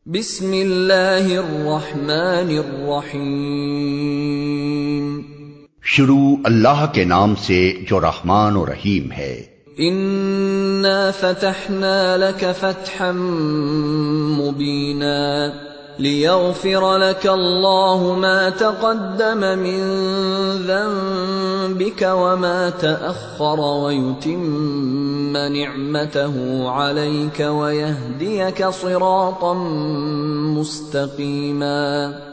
بسم اللہ الرحمن الرحیم۔ شروع اللہ کے نام سے جو رحمان و رحیم ہے۔ انا فتحنا لك فتحا مبینا لیغفر لك الله ما تقدم من ذنبك وما تأخر ويتم نعمته عليك ويهديك صراطا مستقيما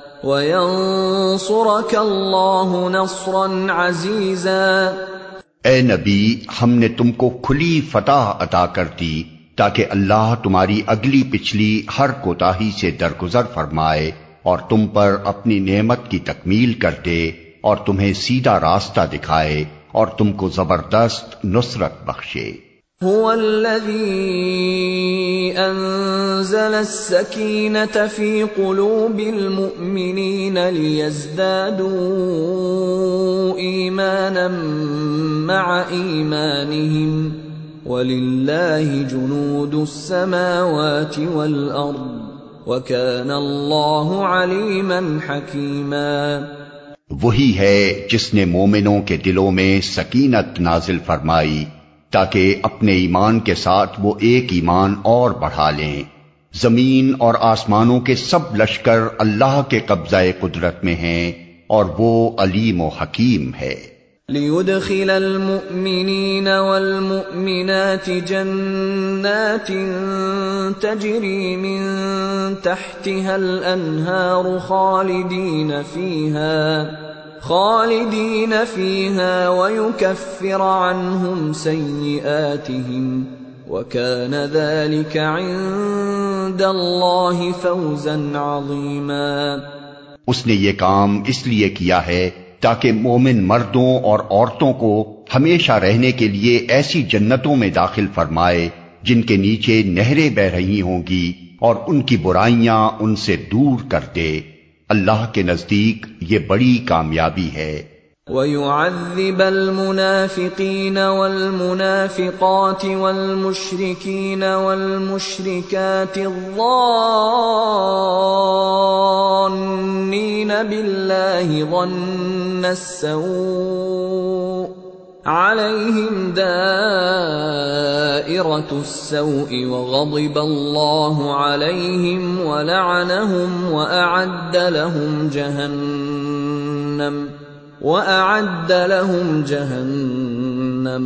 وينصرك الله نصرا عزيزا۔ اے نبی، ہم نے تم کو کھلی فتح عطا کر دی تاکہ اللہ تمہاری اگلی پچھلی ہر کوتاہی سے درگزر فرمائے اور تم پر اپنی نعمت کی تکمیل کر دے اور تمہیں سیدھا راستہ دکھائے اور تم کو زبردست نصرت بخشے۔ هو الذي أنزل السكينة في قلوب المؤمنين ليزدادوا إيمانا مع إيمانهم وَلِلَّهِ جُنُودُ السَّمَاوَاتِ وَالْأَرْضِ وَكَانَ اللَّهُ عَلِيمًا حَكِيمًا۔ وہی ہے جس نے مومنوں کے دلوں میں سکینت نازل فرمائی تاکہ اپنے ایمان کے ساتھ وہ ایک ایمان اور بڑھا لیں۔ زمین اور آسمانوں کے سب لشکر اللہ کے قبضہ قدرت میں ہیں اور وہ علیم و حکیم ہے۔ لِيُدْخِلَ الْمُؤْمِنِينَ وَالْمُؤْمِنَاتِ جَنَّاتٍ تَجْرِي مِن تَحْتِهَا الْأَنْهَارُ خَالِدِينَ فِيهَا وَيُكَفِّرَ عَنْهُمْ سَيِّئَاتِهِمْ وَكَانَ ذَلِكَ عِندَ اللَّهِ فَوْزًا عَظِيمًا۔ اس نے یہ کام اس لیے کیا ہے تاکہ مومن مردوں اور عورتوں کو ہمیشہ رہنے کے لیے ایسی جنتوں میں داخل فرمائے جن کے نیچے نہریں بہ رہی ہوں گی اور ان کی برائیاں ان سے دور کر دے۔ اللہ کے نزدیک یہ بڑی کامیابی ہے۔ وَيُعَذِّبَ الْمُنَافِقِينَ وَالْمُنَافِقَاتِ وَالْمُشْرِكِينَ وَالْمُشْرِكَاتِ الظَّانِّينَ بِاللَّهِ ظَنَّ السَّوْءِ عَلَيْهِمْ دَائِرَةُ السَّوْءِ وَغَضِبَ اللَّهُ عَلَيْهِمْ وَلَعَنَهُمْ وَأَعَدَّ لَهُمْ جَهَنَّمَ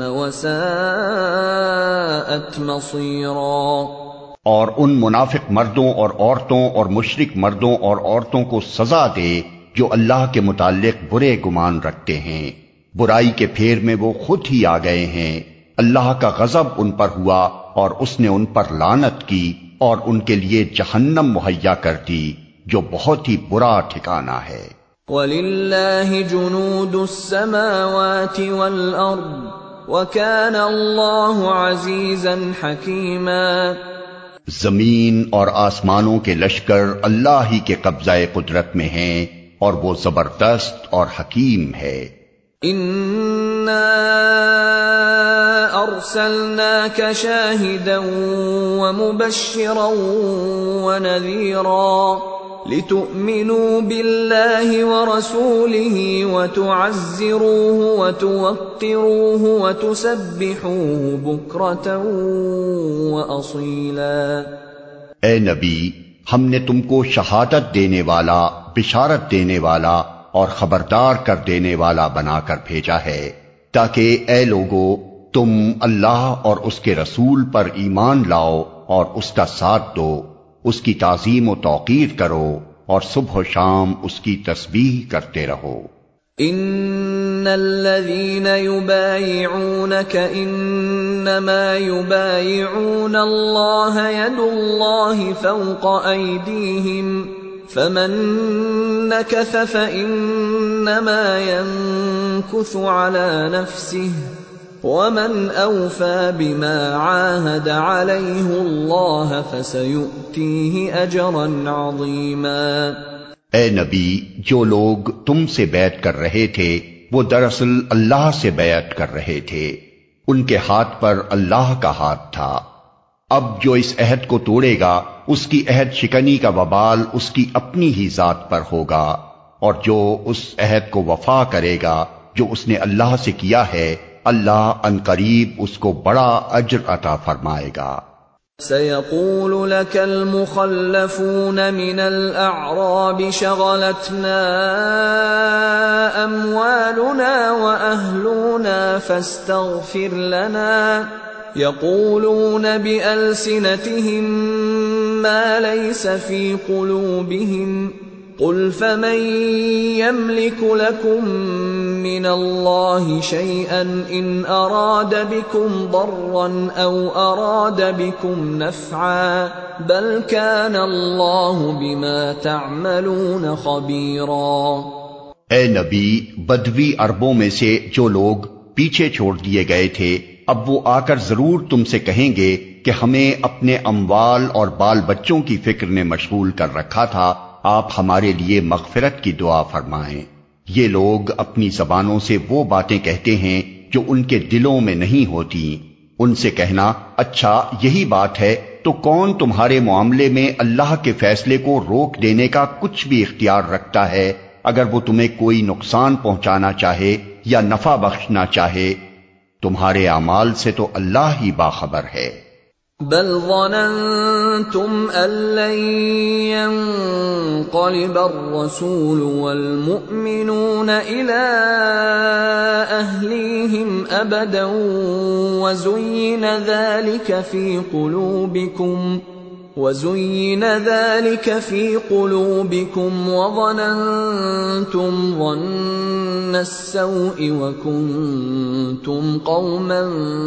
وَسَاءَتْ مَصِيرًا۔ اور ان منافق مردوں اور عورتوں اور مشرک مردوں اور عورتوں کو سزا دے جو اللہ کے متعلق برے گمان رکھتے ہیں۔ برائی کے پھیر میں وہ خود ہی آ گئے ہیں۔ اللہ کا غضب ان پر ہوا اور اس نے ان پر لعنت کی اور ان کے لیے جہنم مہیا کر دی جو بہت ہی برا ٹھکانہ ہے۔ وَلِلَّهِ جُنُودُ السَّمَاوَاتِ وَالْأَرْضِ وَكَانَ اللَّهُ عَزِيزًا حَكِيمًا۔ زمین اور آسمانوں کے لشکر اللہ ہی کے قبضہ قدرت میں ہیں اور وہ زبردست اور حکیم ہے۔ اِنَّا أَرْسَلْنَاكَ شَاهِدًا وَمُبَشِّرًا وَنَذِيرًا لِتُؤْمِنُوا بِاللَّهِ وَرَسُولِهِ وَتُعَزِّرُوهُ وَتُوَقِّرُوهُ وَتُسَبِّحُوهُ بُكْرَةً وَأَصِيلًا۔ اے نبی، ہم نے تم کو شہادت دینے والا، بشارت دینے والا اور خبردار کر دینے والا بنا کر بھیجا ہے تاکہ اے لوگو تم اللہ اور اس کے رسول پر ایمان لاؤ اور اس کا ساتھ دو، اس کی تعظیم و توقیر کرو اور صبح و شام اس کی تسبیح کرتے رہو۔ ان الذين يبايعونك انما يبايعون الله يد الله فوق ايديهم فمن نكث فانما ينكث على نفسه ومن أوفى بما عاهد عليه الله فسيؤتيه أجرا عظيما۔ اے نبی، جو لوگ تم سے بیعت کر رہے تھے وہ دراصل اللہ سے بیعت کر رہے تھے، ان کے ہاتھ پر اللہ کا ہاتھ تھا، اب جو اس عہد کو توڑے گا اس کی عہد شکنی کا وبال اس کی اپنی ہی ذات پر ہوگا، اور جو اس عہد کو وفا کرے گا جو اس نے اللہ سے کیا ہے، اللہ عنقریب اس کو بڑا اجر عطا فرمائے گا۔ سيقول لك المخلفون من الأعراب شغلتنا أموالنا وأهلنا فاستغفر لنا يقولون بألسنتهم ما ليس في قلوبهم قل فمن يملك لكم من الله شيئا إن أراد بكم ضرا أو أراد بكم نفعا بل كان الله بما تعملون خبيرا۔ اے نبی، بدوی عربوں میں سے جو لوگ پیچھے چھوڑ دیے گئے تھے اب وہ آ کر ضرور تم سے کہیں گے کہ ہمیں اپنے اموال اور بال بچوں کی فکر نے مشغول کر رکھا تھا، آپ ہمارے لیے مغفرت کی دعا فرمائیں۔ یہ لوگ اپنی زبانوں سے وہ باتیں کہتے ہیں جو ان کے دلوں میں نہیں ہوتی۔ ان سے کہنا اچھا یہی بات ہے تو کون تمہارے معاملے میں اللہ کے فیصلے کو روک دینے کا کچھ بھی اختیار رکھتا ہے اگر وہ تمہیں کوئی نقصان پہنچانا چاہے یا نفع بخشنا چاہے؟ تمہارے اعمال سے تو اللہ ہی باخبر ہے۔ بل ظننتم ان لن ينقلب الرسول والمؤمنون الى اهليهم ابدا وزين ذلك في قلوبكم وظننتم ظن السوء وكنتم قوما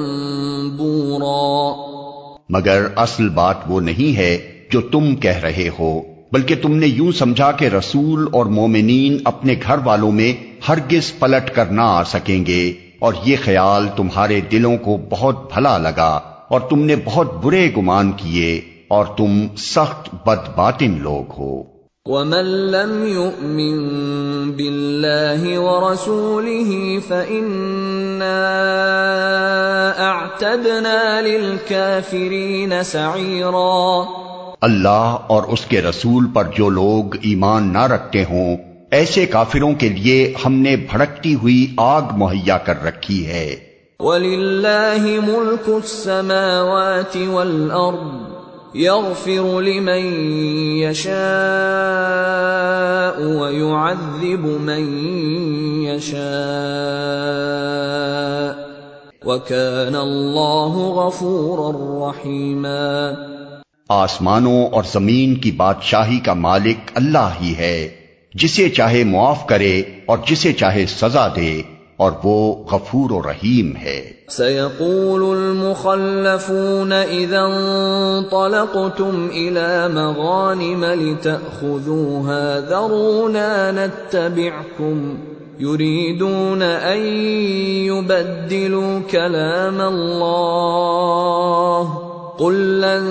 بورا۔ مگر اصل بات وہ نہیں ہے جو تم کہہ رہے ہو، بلکہ تم نے یوں سمجھا کہ رسول اور مومنین اپنے گھر والوں میں ہرگز پلٹ کر نہ آ سکیں گے، اور یہ خیال تمہارے دلوں کو بہت بھلا لگا اور تم نے بہت برے گمان کیے اور تم سخت بدباطن لوگ ہو۔ وَمَن لَّمْ يُؤْمِن بِاللَّهِ وَرَسُولِهِ فَإِنَّا أَعْتَدْنَا لِلْكَافِرِينَ سَعِيرًا۔ اللہ اور اس کے رسول پر جو لوگ ایمان نہ رکھتے ہوں ایسے کافروں کے لیے ہم نے بھڑکتی ہوئی آگ مہیا کر رکھی ہے۔ وَلِلَّهِ مُلْكُ السَّمَاوَاتِ وَالْأَرْضِ يَغْفِرُ لِمَن يَشَاءُ وَيُعَذِّبُ مَن يَشَاءُ وَكَانَ اللَّهُ غَفُورًا رَّحِيمًا۔ آسمانوں اور زمین کی بادشاہی کا مالک اللہ ہی ہے، جسے چاہے معاف کرے اور جسے چاہے سزا دے، اور وہ غفور و رحیم ہے۔ سيقول المخلفون إذا انطلقتم إلى مغانم لتأخذوها ذرونا نتبعكم يريدون أن يبدلوا كلام الله قل لن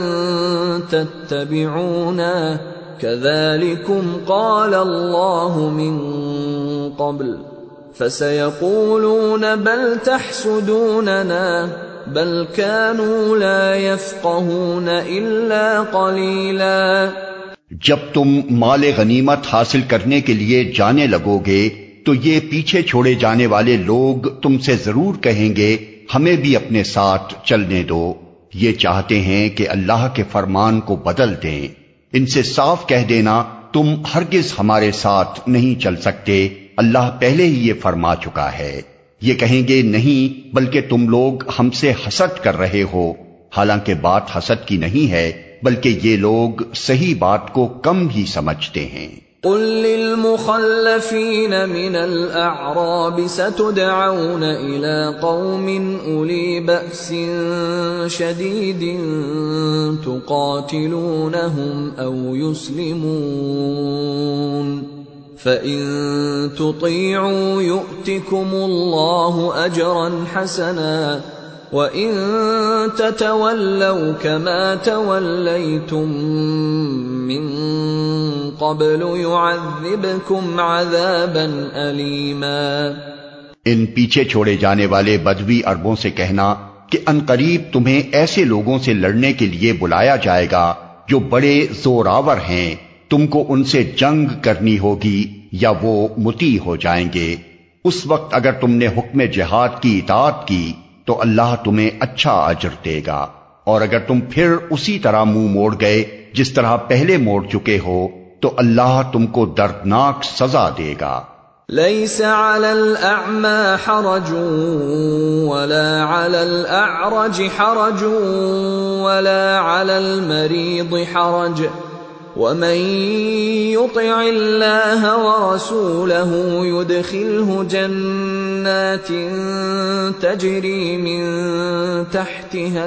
تتبعونا كذلكم قال الله من قبل فسيقولون بل تحسدوننا بل كانوا لا يفقهون إلا قليلا۔ جب تم مال غنیمت حاصل کرنے کے لیے جانے لگو گے تو یہ پیچھے چھوڑے جانے والے لوگ تم سے ضرور کہیں گے ہمیں بھی اپنے ساتھ چلنے دو، یہ چاہتے ہیں کہ اللہ کے فرمان کو بدل دیں۔ ان سے صاف کہہ دینا تم ہرگز ہمارے ساتھ نہیں چل سکتے، اللہ پہلے ہی یہ فرما چکا ہے۔ یہ کہیں گے نہیں بلکہ تم لوگ ہم سے حسد کر رہے ہو، حالانکہ بات حسد کی نہیں ہے بلکہ یہ لوگ صحیح بات کو کم ہی سمجھتے ہیں۔ قل للمخلفين من الأعراب ستدعون إلى قوم أولي بأس شديد تقاتلونهم أو يسلمون فإن تطيعوا يؤتكم الله أجرا حسنا وَإِن تَتَوَلَّوْا كَمَا تَوَلَّيْتُم مِّن قَبْلُ يُعَذِّبْكُمْ عَذَابًا أَلِيمًا۔ ان پیچھے چھوڑے جانے والے بدوی عربوں سے کہنا کہ عنقریب تمہیں ایسے لوگوں سے لڑنے کے لیے بلایا جائے گا جو بڑے زوراور ہیں، تم کو ان سے جنگ کرنی ہوگی یا وہ مطیع ہو جائیں گے۔ اس وقت اگر تم نے حکم جہاد کی اطاعت کی تو اللہ تمہیں اچھا اجر دے گا، اور اگر تم پھر اسی طرح منہ موڑ گئے جس طرح پہلے موڑ چکے ہو تو اللہ تم کو دردناک سزا دے گا۔ ليس على الأعمى حرج ولا على الأعرج حرج ولا على المريض حرج ومن يطع الله ورسوله يدخله جنات تجري من تحتها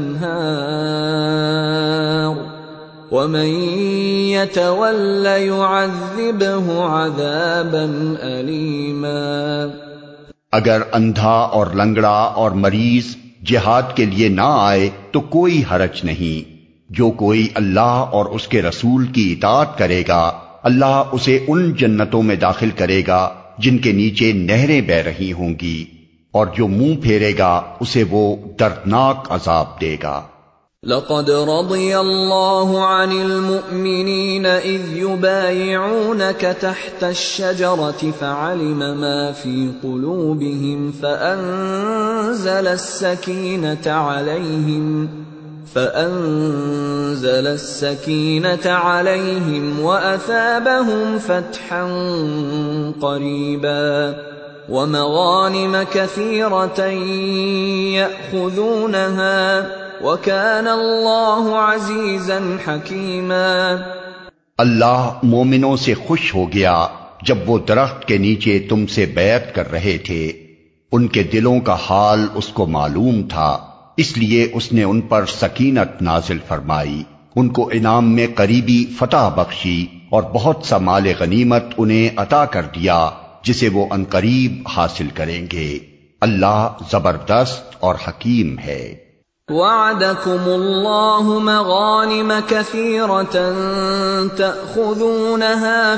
الأنهار ومن يتول يعذبه عذابا أليما۔ اگر اندھا اور لنگڑا اور مریض جہاد کے لیے نہ آئے تو کوئی حرج نہیں، جو کوئی اللہ اور اس کے رسول کی اطاعت کرے گا اللہ اسے ان جنتوں میں داخل کرے گا جن کے نیچے نہریں بہہ رہی ہوں گی، اور جو منہ پھیرے گا اسے وہ دردناک عذاب دے گا۔ لقد رضي الله عن المؤمنين إذ يبايعونك تحت الشجرة فعلم ما في قلوبهم فأنزل السكينة عليهم وأثابهم فتحا قريبا ومغانم كثيرة يأخذونها وَكَانَ اللَّهُ عَزِيزًا حَكِيمًا۔ اللہ مومنوں سے خوش ہو گیا جب وہ درخت کے نیچے تم سے بیعت کر رہے تھے، ان کے دلوں کا حال اس کو معلوم تھا، اس لیے اس نے ان پر سکینت نازل فرمائی، ان کو انعام میں قریبی فتح بخشی اور بہت سا مال غنیمت انہیں عطا کر دیا جسے وہ عنقریب حاصل کریں گے۔ اللہ زبردست اور حکیم ہے۔ وعدكم الله مغانم كثيرة تأخذونها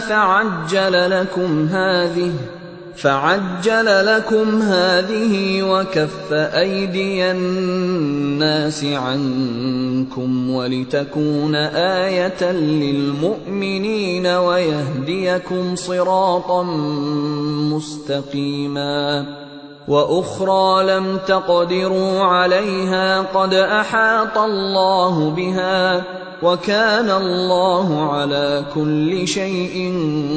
فعجل لكم هذه وكف أيدي الناس عنكم ولتكون آية للمؤمنين ويهديكم صراطا مستقيما وأخرى لم تقدروا عليها قد أحاط الله بها وكان الله على كل شيء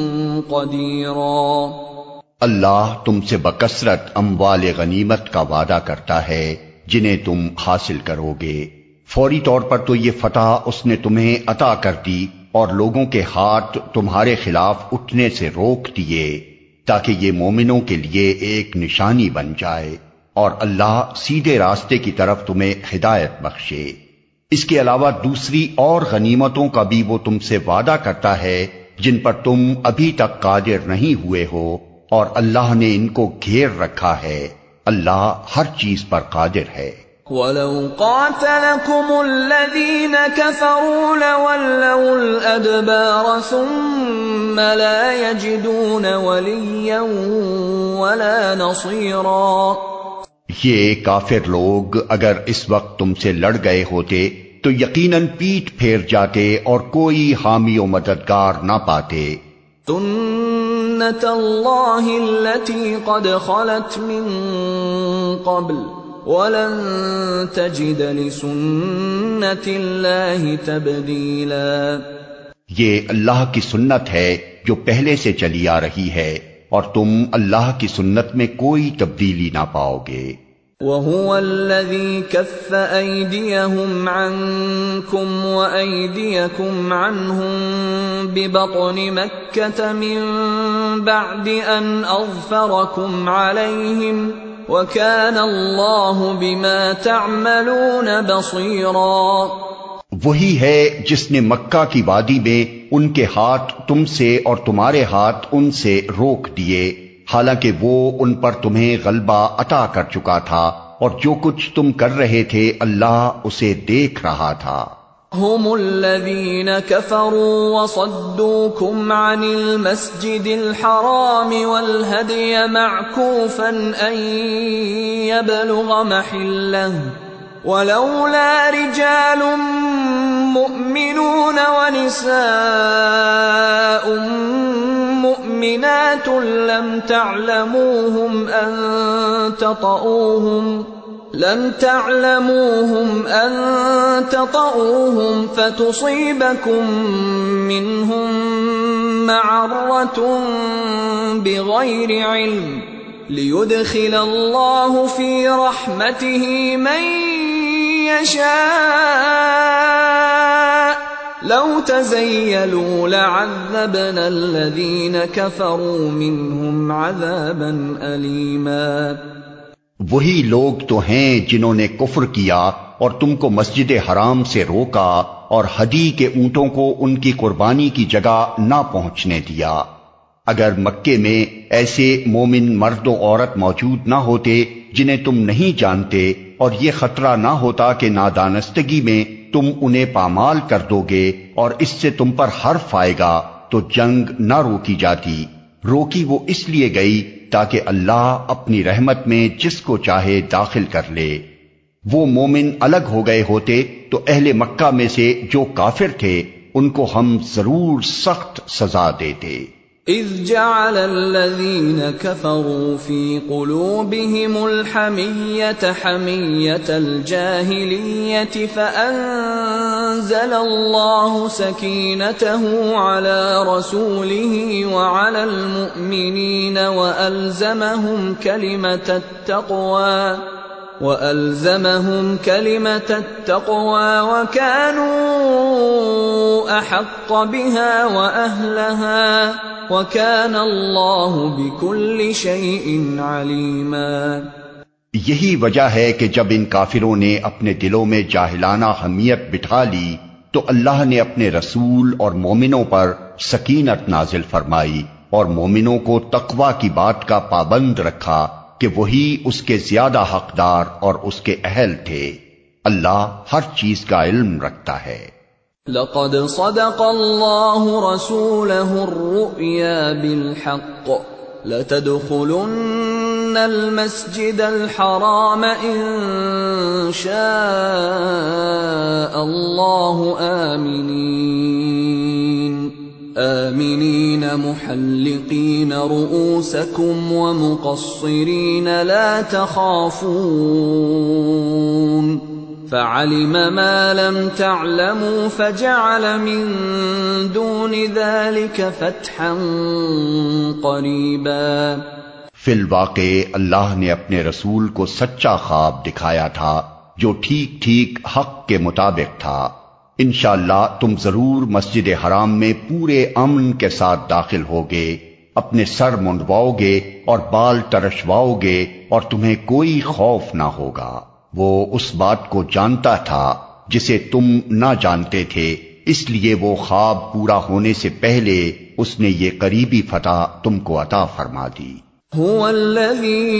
قديرا۔ اللہ تم سے بکثرت اموال غنیمت کا وعدہ کرتا ہے جنہیں تم حاصل کرو گے، فوری طور پر تو یہ فتح اس نے تمہیں عطا کر دی اور لوگوں کے ہاتھ تمہارے خلاف اٹھنے سے روک دیے تاکہ یہ مومنوں کے لیے ایک نشانی بن جائے اور اللہ سیدھے راستے کی طرف تمہیں ہدایت بخشے۔ اس کے علاوہ دوسری اور غنیمتوں کا بھی وہ تم سے وعدہ کرتا ہے جن پر تم ابھی تک قادر نہیں ہوئے ہو، اور اللہ نے ان کو گھیر رکھا ہے، اللہ ہر چیز پر قادر ہے۔ وَلَوْ قَاتَلَكُمُ الَّذِينَ كَفَرُوا لَوَلَّوُا الْأَدْبَارَ ثُمَّ لَا يَجِدُونَ وَلِيًّا وَلَا نَصِيرًا۔ یہ کافر لوگ اگر اس وقت تم سے لڑ گئے ہوتے تو یقیناً پیٹ پھیر جاتے اور کوئی حامی و مددگار نہ پاتے۔ سُنَّتَ اللَّهِ الَّتِي قَدْ خَلَتْ مِن قَبْلُ وَلَن تَجِدَ لِسُنَّتِ اللَّهِ تَبْدِيلًا۔ یہ اللہ کی سنت ہے جو پہلے سے چلی آ رہی ہے، اور تم اللہ کی سنت میں کوئی تبدیلی نہ پاؤ گے۔ وَهُوَ الَّذِي كَفَّ أَيْدِيَهُمْ عَنكُمْ وَأَيْدِيَكُمْ عَنْهُمْ بِبَطْنِ مَكَّةَ مِن بَعْدِ أَنْ أَظْفَرَكُمْ عَلَيْهِمْ وَكَانَ اللَّهُ بِمَا تَعْمَلُونَ بَصِيرًا۔ وہی ہے جس نے مکہ کی وادی میں ان کے ہاتھ تم سے اور تمہارے ہاتھ ان سے روک دیے، حالانکہ وہ ان پر تمہیں غلبہ عطا کر چکا تھا، اور جو کچھ تم کر رہے تھے اللہ اسے دیکھ رہا تھا۔ هم الذين كفروا وصدوكم عن المسجد الحرام والهدي معكوفا أن يبلغ محله ولولا رجال مؤمنون ونساء مؤمنات لم تعلموهم أن تطؤوهم فتصيبكم منهم معرة بغير علم ليدخل الله في رحمته من يشاء لو تزيلوا لعذبنا الذين كفروا منهم عذابا أليما. وہی لوگ تو ہیں جنہوں نے کفر کیا اور تم کو مسجد حرام سے روکا اور ہدی کے اونٹوں کو ان کی قربانی کی جگہ نہ پہنچنے دیا. اگر مکے میں ایسے مومن مرد و عورت موجود نہ ہوتے جنہیں تم نہیں جانتے اور یہ خطرہ نہ ہوتا کہ نادانستگی میں تم انہیں پامال کر دو گے اور اس سے تم پر حرف آئے گا تو جنگ نہ روکی جاتی. روکی وہ اس لیے گئی تاکہ اللہ اپنی رحمت میں جس کو چاہے داخل کر لے. وہ مومن الگ ہو گئے ہوتے تو اہل مکہ میں سے جو کافر تھے ان کو ہم ضرور سخت سزا دیتے. اذ جعل الذين كفروا في قلوبهم الحمية حمية الجاهلية فأنزل الله سكينته على رسوله وعلى المؤمنين وألزمهم كلمة التقوى وكانوا أحق بها وأهلها وَكَانَ اللَّهُ بِكُلِّ شَيْءٍ عَلِيمًا. یہی وجہ ہے کہ جب ان کافروں نے اپنے دلوں میں جاہلانہ حمیت بٹھا لی تو اللہ نے اپنے رسول اور مومنوں پر سکینت نازل فرمائی اور مومنوں کو تقوی کی بات کا پابند رکھا کہ وہی اس کے زیادہ حقدار اور اس کے اہل تھے. اللہ ہر چیز کا علم رکھتا ہے. لقد صدق الله رسوله الرؤيا بالحق لتدخلن المسجد الحرام إن شاء الله آمنين محلقين رؤوسكم ومقصرين لا تخافون فعلم ما لم تعلموا فجعل من دون ذلك فتحا قریبا. فی الواقع اللہ نے اپنے رسول کو سچا خواب دکھایا تھا جو ٹھیک ٹھیک حق کے مطابق تھا. انشاءاللہ تم ضرور مسجد حرام میں پورے امن کے ساتھ داخل ہوگے، اپنے سر منڈواؤ گے اور بال ترشواؤ گے اور تمہیں کوئی خوف نہ ہوگا. وہ اس بات کو جانتا تھا جسے تم نہ جانتے تھے، اس لیے وہ خواب پورا ہونے سے پہلے اس نے یہ قریبی فتح تم کو عطا فرما دی. هو الذي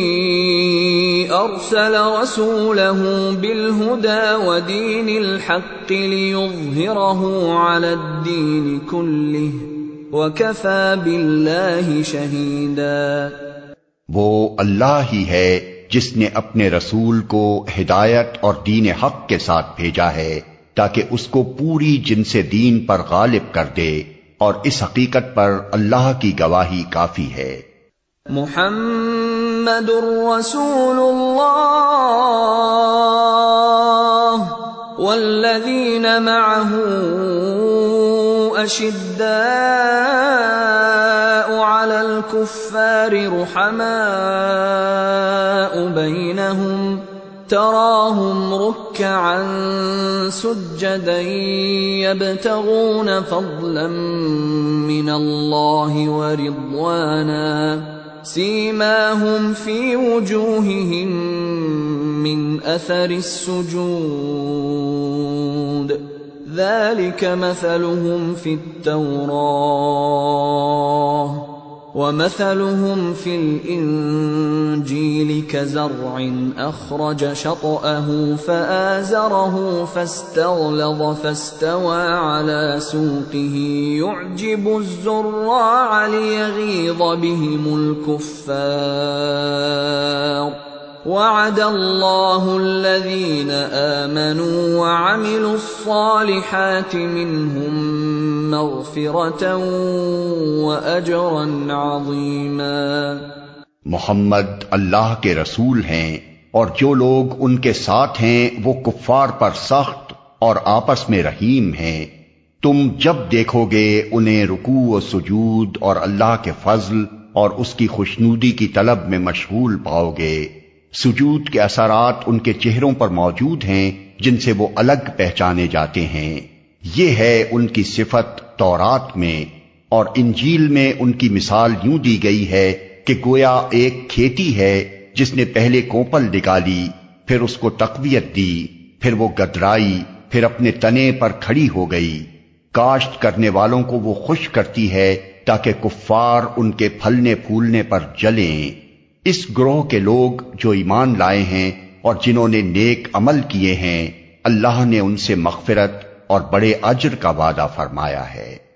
أرسل رسوله بالهدى ودين الحق ليظهره على الدين كله وكفى بالله شهيدا. وہ اللہ ہی ہے جس نے اپنے رسول کو ہدایت اور دین حق کے ساتھ بھیجا ہے تاکہ اس کو پوری جنس دین پر غالب کر دے، اور اس حقیقت پر اللہ کی گواہی کافی ہے. محمد رسول اللہ والذین معه أشداء على الكفار رحماء بينهم تراهم ركعا سجدا يبتغون فضلا من الله ورضوانا سيماهم في وجوههم من أثر السجود ذلك مثلهم في التوراة ومثلهم في الإنجيل كزرع أخرج شطأه فآزره فاستغلظ فاستوى على سوقه يعجب الزراع ليغيظ بهم الكفار وعد الله الذين آمنوا وعملوا الصالحات منهم مغفرة وأجرا عظيما۔ محمد اللہ کے رسول ہیں اور جو لوگ ان کے ساتھ ہیں وہ کفار پر سخت اور آپس میں رحیم ہیں۔ تم جب دیکھو گے انہیں رکوع و سجود اور اللہ کے فضل اور اس کی خوشنودی کی طلب میں مشغول پاؤ گے۔ سجود کے اثرات ان کے چہروں پر موجود ہیں جن سے وہ الگ پہچانے جاتے ہیں۔ یہ ہے ان کی صفت تورات میں، اور انجیل میں ان کی مثال یوں دی گئی ہے کہ گویا ایک کھیتی ہے جس نے پہلے کوپل نکالی، پھر اس کو تقویت دی، پھر وہ گدرائی، پھر اپنے تنے پر کھڑی ہو گئی۔ کاشت کرنے والوں کو وہ خوش کرتی ہے تاکہ کفار ان کے پھلنے پھولنے پر جلیں۔ اس گروہ کے لوگ جو ایمان لائے ہیں اور جنہوں نے نیک عمل کیے ہیں، اللہ نے ان سے مغفرت اور بڑے اجر کا وعدہ فرمایا ہے۔